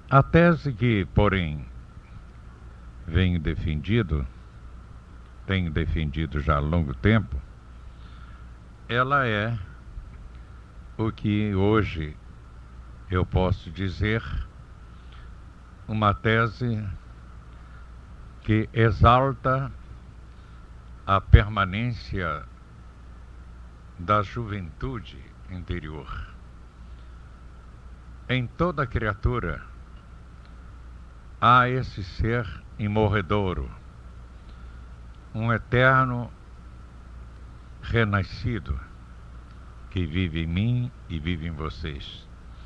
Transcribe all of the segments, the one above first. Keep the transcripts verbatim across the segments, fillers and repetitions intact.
A tese que, porém, venho defendido, tenho defendido já há longo tempo, ela é o que hoje eu posso dizer uma tese que exalta a permanência da juventude interior. Em toda criatura há esse ser imorredouro, um eterno renascido que vive em mim e vive em vocês.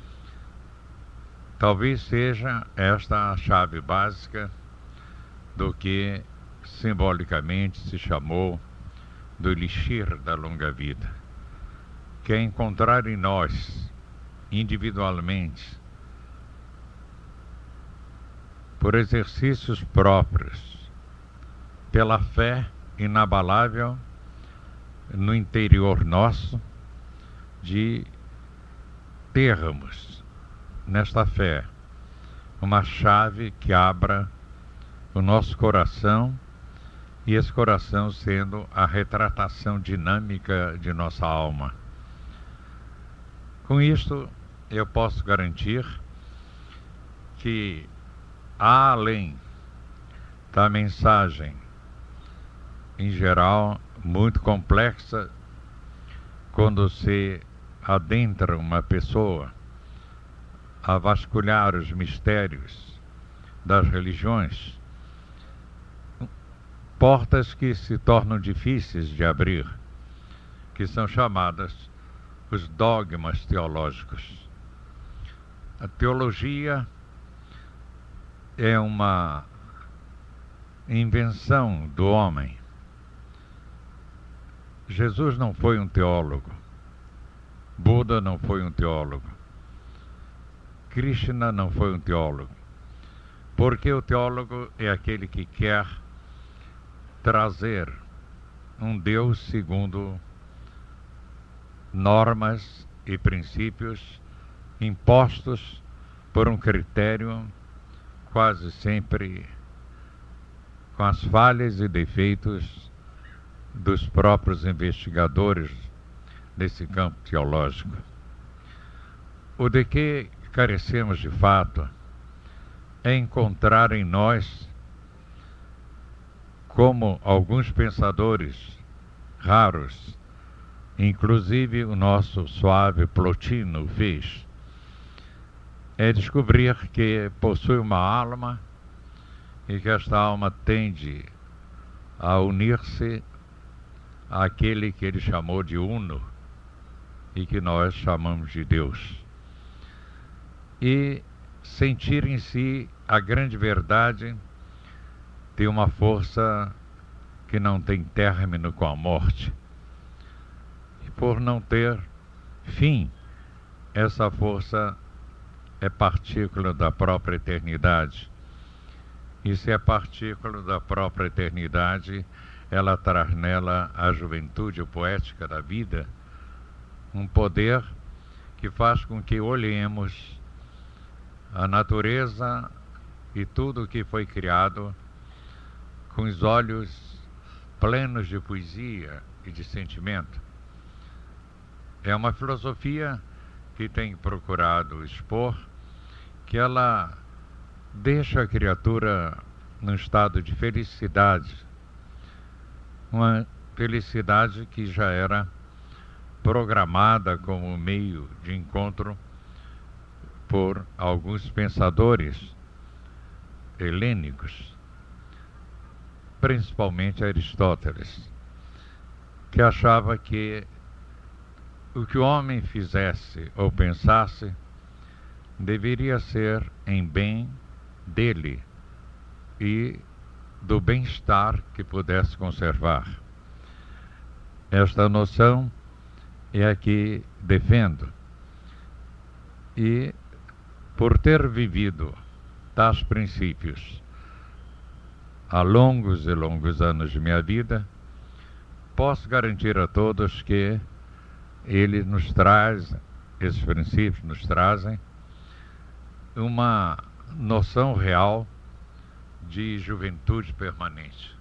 Talvez seja esta a chave básica do que simbolicamente se chamou do elixir da longa vida, que é encontrar em nós, individualmente, por exercícios próprios, pela fé inabalável no interior nosso, de termos nesta fé uma chave que abra o nosso coração, e esse coração sendo a retratação dinâmica de nossa alma. Com isto, eu posso garantir que, além da mensagem, em geral, muito complexa, quando se adentra uma pessoa a vasculhar os mistérios das religiões, portas que se tornam difíceis de abrir, que são chamadas os dogmas teológicos. A teologia é uma invenção do homem. Jesus não foi um teólogo. Buda não foi um teólogo. Krishna não foi um teólogo. Porque o teólogo é aquele que quer trazer um Deus segundo normas e princípios impostos por um critério quase sempre com as falhas e defeitos dos próprios investigadores desse campo teológico. O de que carecemos de fato é encontrar em nós, como alguns pensadores raros, inclusive o nosso suave Plotino fez, é descobrir que possui uma alma e que esta alma tende a unir-se àquele que ele chamou de Uno e que nós chamamos de Deus, e sentir em si a grande verdade de uma força que não tem término com a morte. E por não ter fim, essa força é partícula da própria eternidade. E se é partícula da própria eternidade, ela traz nela a juventude poética da vida, um poder que faz com que olhemos a natureza e tudo o que foi criado com os olhos plenos de poesia e de sentimento. É uma filosofia que tem procurado expor que ela deixa a criatura num estado de felicidade, uma felicidade que já era programada como meio de encontro por alguns pensadores helênicos, principalmente Aristóteles, que achava que o que o homem fizesse ou pensasse deveria ser em bem dele e do bem-estar que pudesse conservar. Esta noção é a que defendo. E, por ter vivido tais princípios há longos e longos anos de minha vida, posso garantir a todos que ele nos traz, esses princípios nos trazem uma noção real de juventude permanente.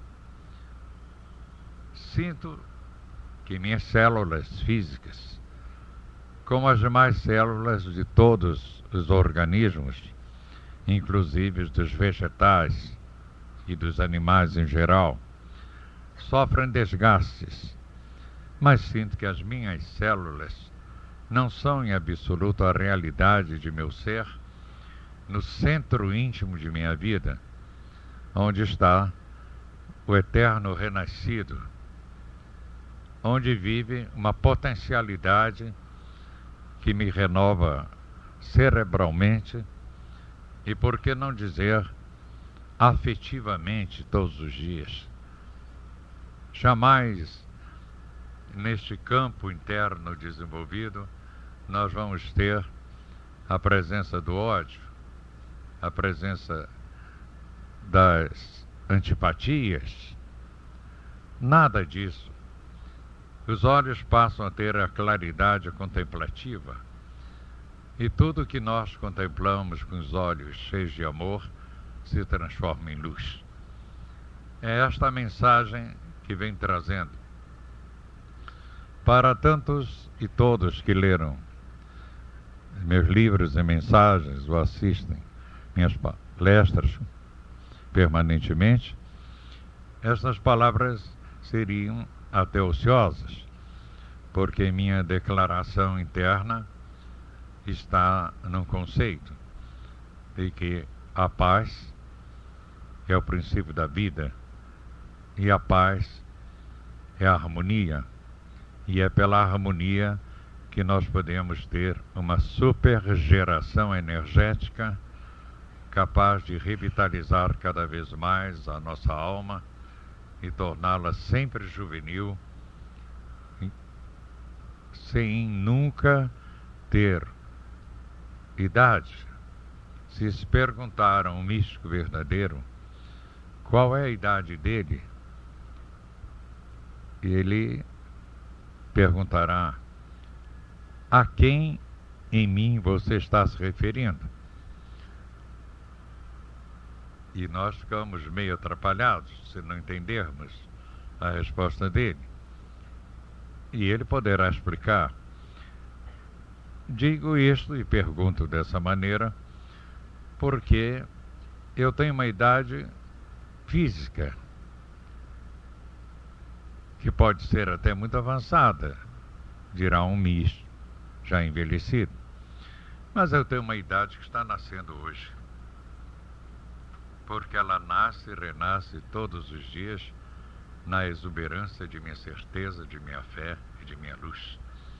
Sinto que minhas células físicas, como as demais células de todos os organismos, inclusive dos vegetais e dos animais em geral, sofrem desgastes, mas sinto que as minhas células não são em absoluto a realidade de meu ser, no centro íntimo de minha vida, onde está o eterno renascido, onde vive uma potencialidade que me renova cerebralmente e, por que não dizer, afetivamente todos os dias. Jamais, neste campo interno desenvolvido, nós vamos ter a presença do ódio, a presença das antipatias, nada disso. Os olhos passam a ter a claridade contemplativa e tudo que nós contemplamos com os olhos cheios de amor se transforma em luz. É esta a mensagem que vem trazendo para tantos e todos que leram meus livros e mensagens ou assistem minhas palestras permanentemente. Estas palavras seriam até ociosas, porque minha declaração interna está num conceito de que a paz é o princípio da vida e a paz é a harmonia, e é pela harmonia que nós podemos ter uma supergeração energética capaz de revitalizar cada vez mais a nossa alma e torná-la sempre juvenil, sem nunca ter idade. Se se perguntar a um místico verdadeiro qual é a idade dele, ele perguntará: a quem em mim você está se referindo? E nós ficamos meio atrapalhados se não entendermos a resposta dele. E ele poderá explicar. Digo isto e pergunto dessa maneira porque eu tenho uma idade física que pode ser até muito avançada, dirá um misto já envelhecido. Mas eu tenho uma idade que está nascendo hoje, porque ela nasce e renasce todos os dias na exuberância de minha certeza, de minha fé e de minha luz.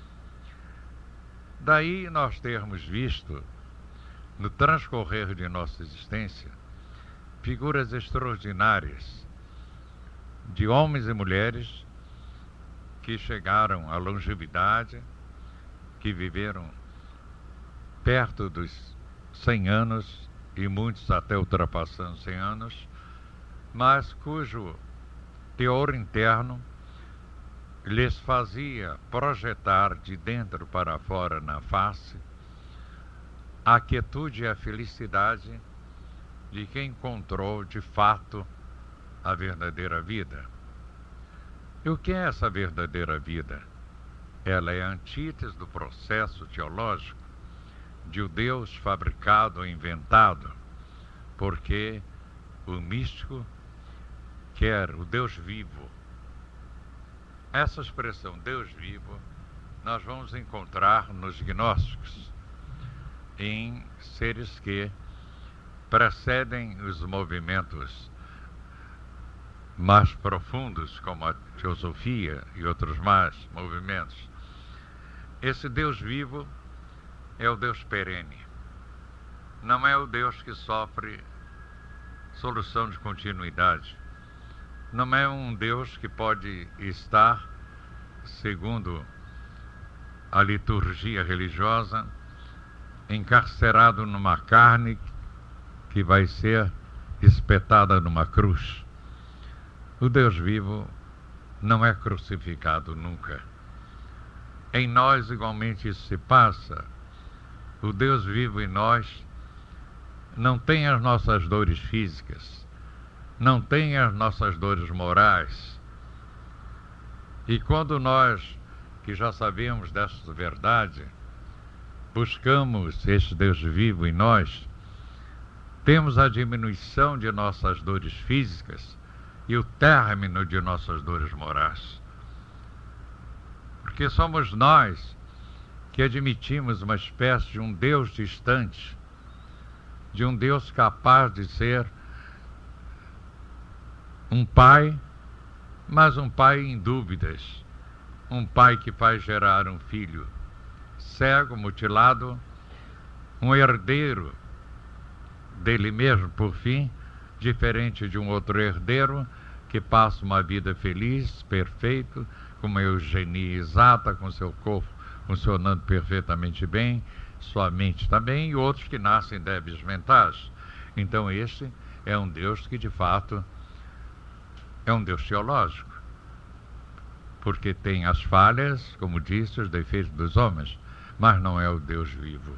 Daí nós termos visto, no transcorrer de nossa existência, figuras extraordinárias de homens e mulheres que chegaram à longevidade, que viveram perto dos cem anos e muitos até ultrapassando cem anos, mas cujo teor interno lhes fazia projetar de dentro para fora na face a quietude e a felicidade de quem encontrou de fato a verdadeira vida. E o que é essa verdadeira vida? Ela é a antítese do processo teológico de o Deus fabricado ou inventado, porque o místico quer o Deus vivo. Essa expressão Deus vivo nós vamos encontrar nos gnósticos, em seres que precedem os movimentos mais profundos, como a teosofia e outros mais movimentos. Esse Deus vivo é o Deus perene. Não é o Deus que sofre solução de continuidade. Não é um Deus que pode estar, segundo a liturgia religiosa, encarcerado numa carne que vai ser espetada numa cruz. O Deus vivo não é crucificado nunca. Em nós igualmente isso se passa. O Deus vivo em nós não tem as nossas dores físicas, não tem as nossas dores morais. E quando nós, que já sabemos dessa verdade, buscamos este Deus vivo em nós, temos a diminuição de nossas dores físicas e o término de nossas dores morais. Porque somos nós que admitimos uma espécie de um Deus distante, de um Deus capaz de ser um pai, mas um pai em dúvidas, um pai que faz gerar um filho cego, mutilado, um herdeiro dele mesmo, por fim, diferente de um outro herdeiro que passa uma vida feliz, perfeito, com uma eugenia exata, com seu corpo funcionando perfeitamente bem, sua mente também, e outros que nascem débeis mentais. Então este é um Deus que de fato é um Deus teológico, porque tem as falhas, como disse, os defeitos dos homens, mas não é o Deus vivo.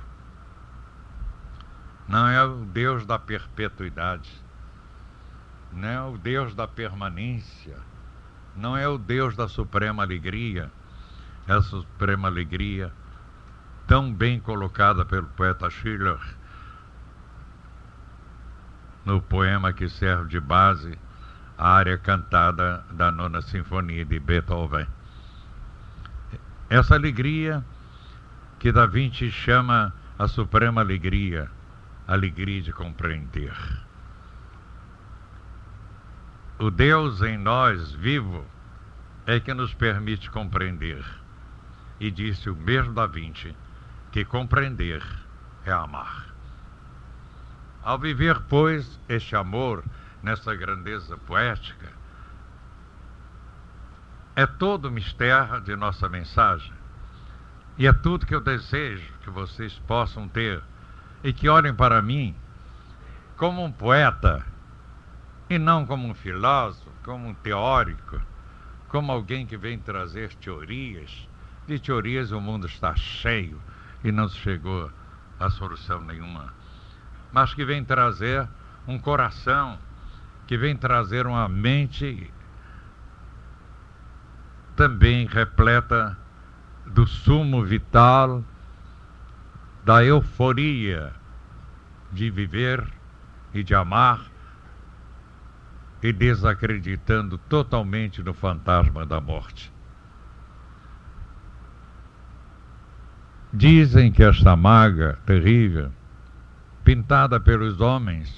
Não é o Deus da perpetuidade, não é o Deus da permanência, não é o Deus da suprema alegria, essa suprema alegria tão bem colocada pelo poeta Schiller no poema que serve de base à área cantada da nona sinfonia de Beethoven. Essa alegria que Da Vinci chama a suprema alegria, a alegria de compreender. O Deus em nós, vivo, é que nos permite compreender. E disse o mesmo Da Vinci que compreender é amar. Ao viver, pois, este amor nessa grandeza poética, é todo o mistério de nossa mensagem. E é tudo que eu desejo que vocês possam ter e que olhem para mim como um poeta e não como um filósofo, como um teórico, como alguém que vem trazer teorias. De teorias o mundo está cheio e não se chegou a solução nenhuma. Mas que vem trazer um coração, que vem trazer uma mente também repleta do sumo vital, da euforia de viver e de amar, e desacreditando totalmente no fantasma da morte. Dizem que esta maga terrível, pintada pelos homens,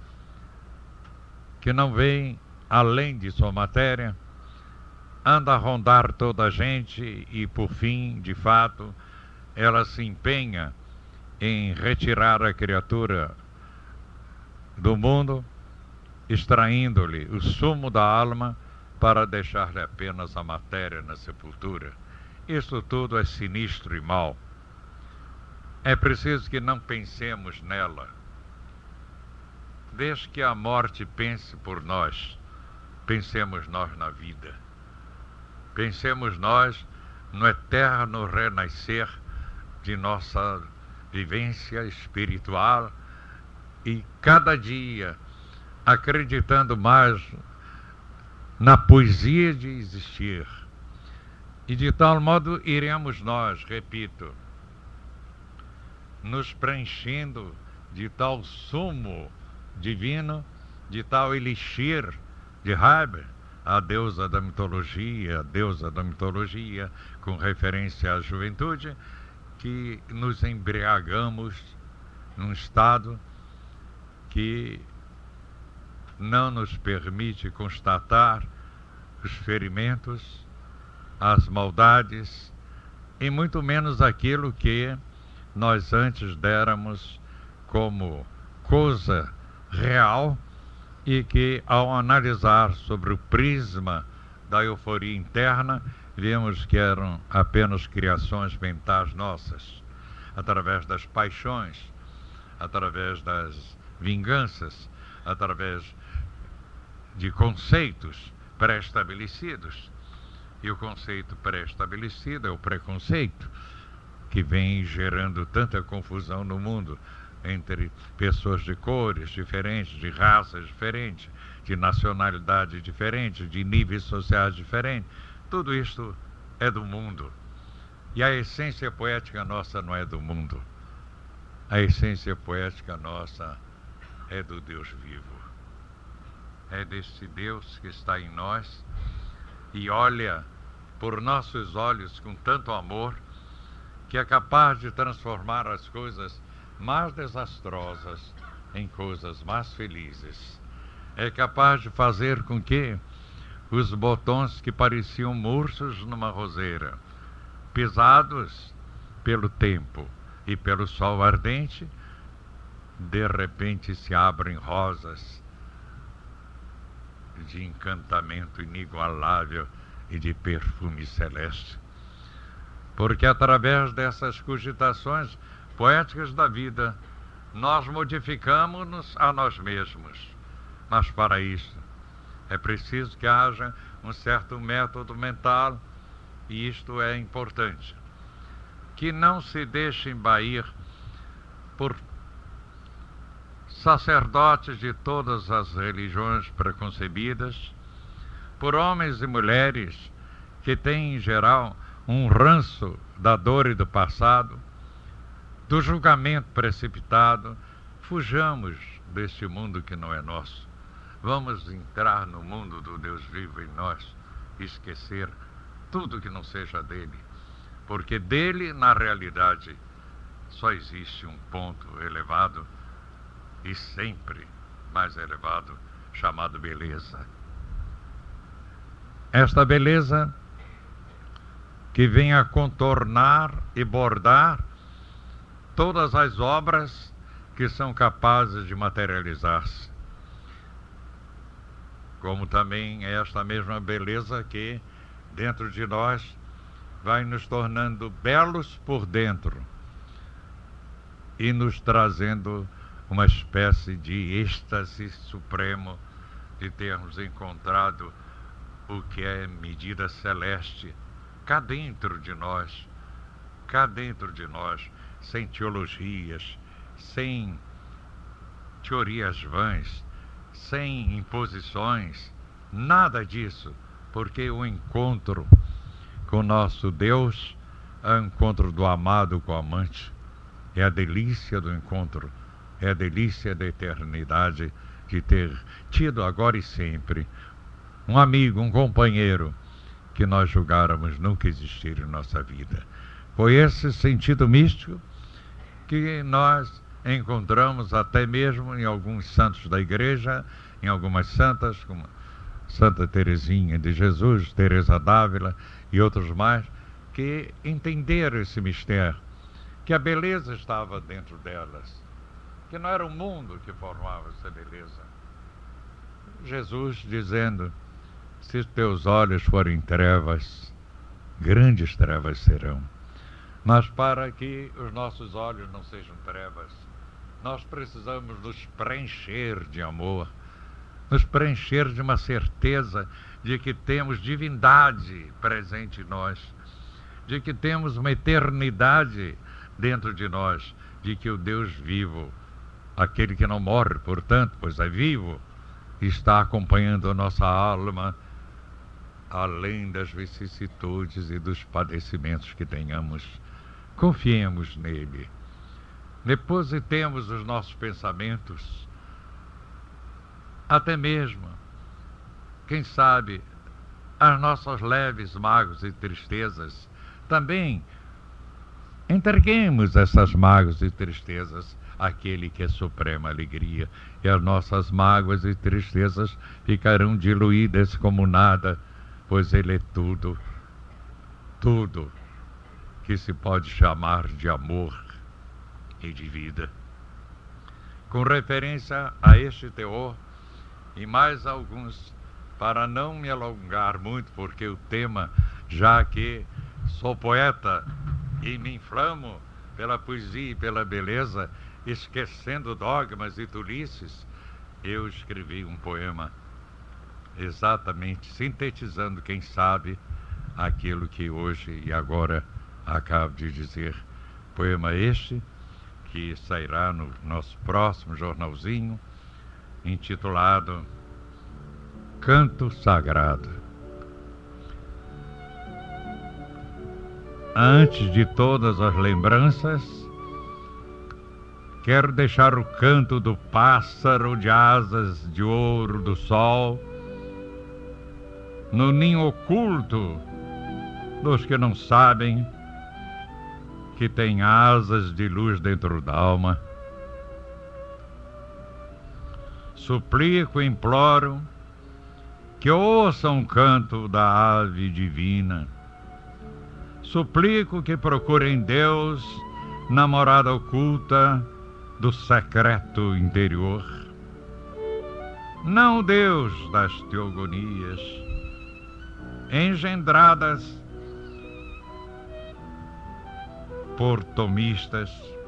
que não veem além de sua matéria, anda a rondar toda a gente e, por fim, de fato, ela se empenha em retirar a criatura do mundo, extraindo-lhe o sumo da alma para deixar-lhe apenas a matéria na sepultura. Isso tudo é sinistro e mau. É preciso que não pensemos nela. Desde que a morte pense por nós, pensemos nós na vida. Pensemos nós no eterno renascer de nossa vivência espiritual e cada dia acreditando mais na poesia de existir. E de tal modo iremos nós, repito, nos preenchendo de tal sumo divino, de tal elixir de Haber, a deusa da mitologia, a deusa da mitologia, com referência à juventude, que nos embriagamos num estado que não nos permite constatar os ferimentos, as maldades, e muito menos aquilo que nós antes déramos como coisa real e que, ao analisar sobre o prisma da euforia interna, vemos que eram apenas criações mentais nossas, através das paixões, através das vinganças, através de conceitos pré-estabelecidos. E o conceito pré-estabelecido é o preconceito, que vem gerando tanta confusão no mundo, entre pessoas de cores diferentes, de raças diferentes, de nacionalidades diferentes, de níveis sociais diferentes. Tudo isto é do mundo. E a essência poética nossa não é do mundo. A essência poética nossa é do Deus vivo. É desse Deus que está em nós e olha por nossos olhos com tanto amor que é capaz de transformar as coisas mais desastrosas em coisas mais felizes. É capaz de fazer com que os botões que pareciam murchos numa roseira, pisados pelo tempo e pelo sol ardente, de repente se abrem rosas de encantamento inigualável e de perfume celeste. Porque através dessas cogitações poéticas da vida, nós modificamos-nos a nós mesmos. Mas para isso é preciso que haja um certo método mental, e isto é importante. Que não se deixe embair por sacerdotes de todas as religiões preconcebidas, por homens e mulheres que têm, em geral, um ranço da dor e do passado, do julgamento precipitado. Fujamos deste mundo que não é nosso. Vamos entrar no mundo do Deus vivo em nós e esquecer tudo que não seja dele. Porque dele, na realidade, só existe um ponto elevado e sempre mais elevado, chamado beleza. Esta beleza que vem a contornar e bordar todas as obras que são capazes de materializar-se. Como também é esta mesma beleza que, dentro de nós, vai nos tornando belos por dentro e nos trazendo uma espécie de êxtase supremo de termos encontrado o que é medida celeste cá dentro de nós, cá dentro de nós, sem teologias, sem teorias vãs, sem imposições, nada disso, porque o encontro com o nosso Deus é o encontro do amado com o amante, é a delícia do encontro, é a delícia da eternidade de ter tido agora e sempre um amigo, um companheiro que nós julgáramos nunca existir em nossa vida. Foi esse sentido místico que nós encontramos até mesmo em alguns santos da igreja, em algumas santas, como Santa Teresinha de Jesus, Teresa d'Ávila e outros mais, que entenderam esse mistério, que a beleza estava dentro delas, que não era o mundo que formava essa beleza. Jesus dizendo: se teus olhos forem trevas, grandes trevas serão. Mas para que os nossos olhos não sejam trevas, nós precisamos nos preencher de amor, nos preencher de uma certeza de que temos divindade presente em nós, de que temos uma eternidade dentro de nós, de que o Deus vivo, aquele que não morre, portanto, pois é vivo, está acompanhando a nossa alma, além das vicissitudes e dos padecimentos que tenhamos. Confiemos nele. Depositemos os nossos pensamentos, até mesmo, quem sabe, as nossas leves mágoas e tristezas. Também entreguemos essas mágoas e tristezas àquele que é suprema alegria, e as nossas mágoas e tristezas ficarão diluídas como nada, pois ele é tudo, tudo que se pode chamar de amor e de vida. Com referência a este teor e mais alguns, para não me alongar muito, porque o tema, já que sou poeta e me inflamo pela poesia e pela beleza, esquecendo dogmas e tolices, eu escrevi um poema exatamente sintetizando, quem sabe, aquilo que hoje e agora acabo de dizer. Poema este que sairá no nosso próximo jornalzinho, intitulado Canto Sagrado. Antes de todas as lembranças, quero deixar o canto do pássaro de asas de ouro do sol no ninho oculto dos que não sabem que tem asas de luz dentro da alma. Suplico e imploro que ouçam o canto da ave divina. Suplico que procurem Deus na morada oculta do secreto interior. Não Deus das teogonias, engendradas por tomistas,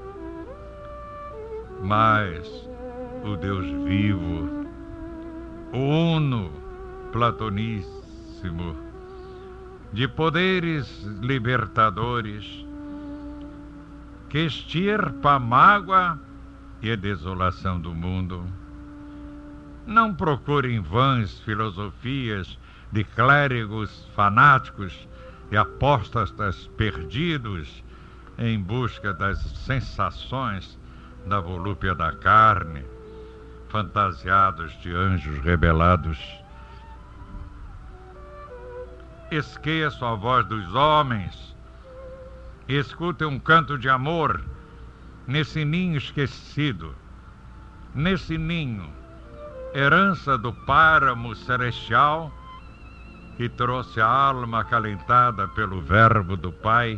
mas o Deus vivo, o uno platoníssimo, de poderes libertadores, que extirpa a mágoa e a desolação do mundo. Não procurem vãs filosofias de clérigos fanáticos e apóstatas perdidos em busca das sensações da volúpia da carne, fantasiados de anjos rebelados. Esqueçam a voz dos homens, escutem um canto de amor nesse ninho esquecido, nesse ninho, herança do páramo celestial que trouxe a alma acalentada pelo verbo do Pai.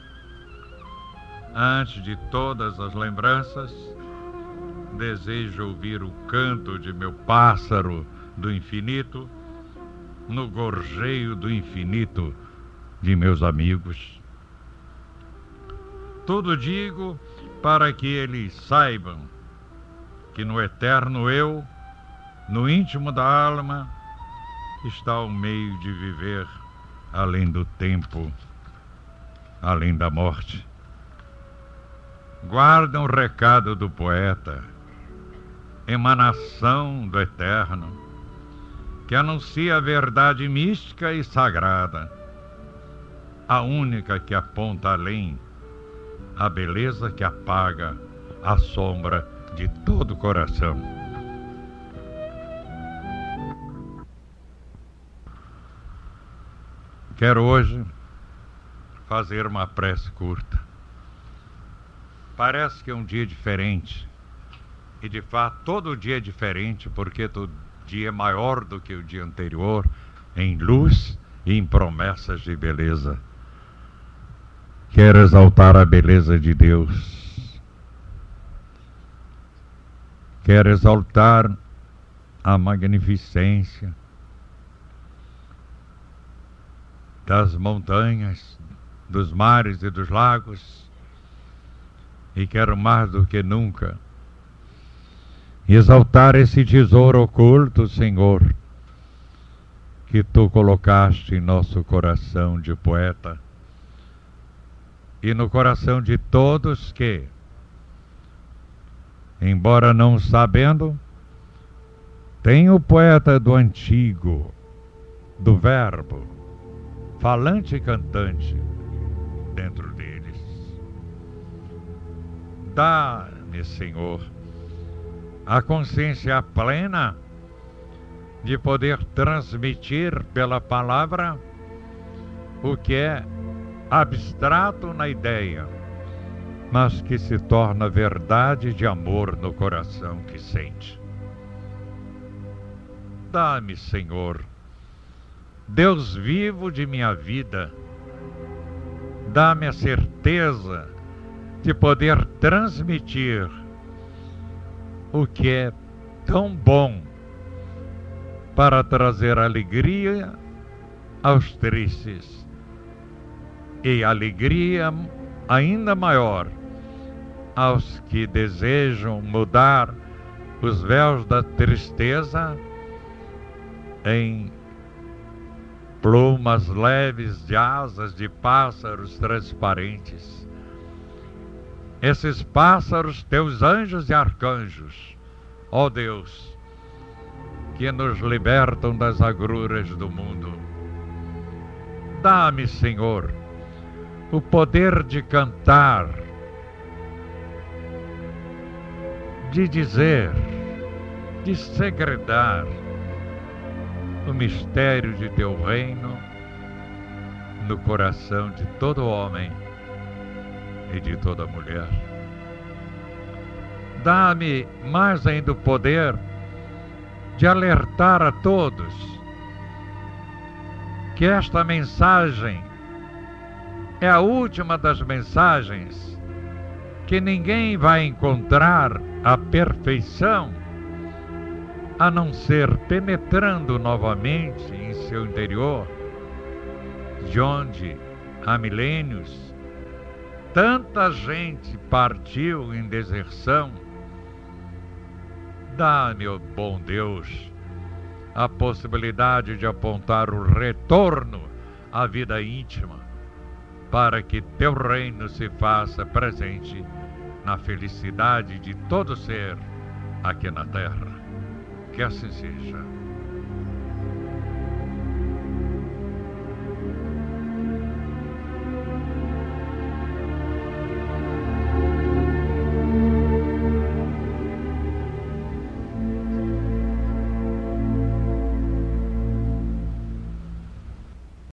Antes de todas as lembranças, desejo ouvir o canto de meu pássaro do infinito, no gorjeio do infinito de meus amigos. Tudo digo para que eles saibam que no eterno eu, no íntimo da alma, está o meio de viver além do tempo, além da morte. Guardem o recado do poeta, emanação do eterno, que anuncia a verdade mística e sagrada, a única que aponta além, a beleza que apaga a sombra de todo o coração. Quero hoje fazer uma prece curta. Parece que é um dia diferente, e de fato todo dia é diferente, porque todo dia é maior do que o dia anterior, em luz e em promessas de beleza. Quero exaltar a beleza de Deus. Quero exaltar a magnificência das montanhas, dos mares e dos lagos. E quero mais do que nunca exaltar esse tesouro oculto, Senhor, que Tu colocaste em nosso coração de poeta e no coração de todos que, embora não sabendo, tem o poeta do antigo, do verbo, falante e cantante dentro deles. Dá-me, Senhor, a consciência plena de poder transmitir pela palavra o que é abstrato na ideia, mas que se torna verdade de amor no coração que sente. Dá-me, Senhor, Deus vivo de minha vida, dá-me a certeza de poder transmitir o que é tão bom para trazer alegria aos tristes e alegria ainda maior aos que desejam mudar os véus da tristeza em plumas leves de asas de pássaros transparentes. esses pássaros, teus anjos e arcanjos, ó Deus, que nos libertam das agruras do mundo. Dá-me, Senhor, o poder de cantar, de dizer, de segredar o mistério de teu reino no coração de todo homem e de toda mulher. Dá-me mais ainda o poder de alertar a todos que esta mensagem é a última das mensagens, que ninguém vai encontrar a perfeição a não ser penetrando novamente em seu interior, de onde há milênios tanta gente partiu em deserção. Dá-me, ó bom Deus, a possibilidade de apontar o retorno à vida íntima, para que teu reino se faça presente na felicidade de todo ser aqui na terra. Que assim seja.